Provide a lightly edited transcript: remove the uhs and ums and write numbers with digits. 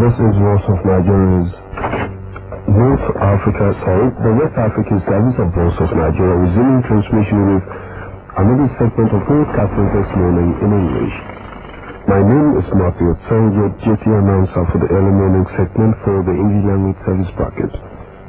This is Voice of Nigeria's the West African Service of Voice of Nigeria, resuming transmission with another segment of broadcasting this morning in English. My name is Matthew Tsanjo, duty announcer for the early morning segment for the English language service bracket.